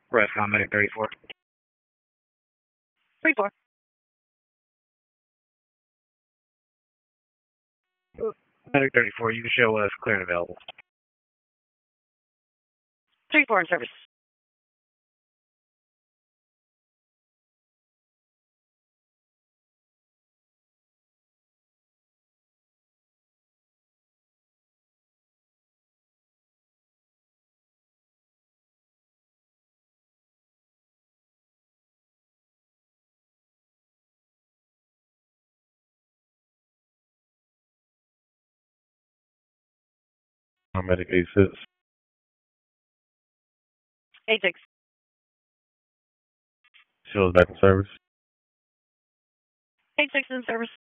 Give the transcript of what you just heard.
Rescom Medic 34. 34. Medic 34, you can show us clear and available. 34 in service. Medic 86. 86. Shows back in service. 86 in service.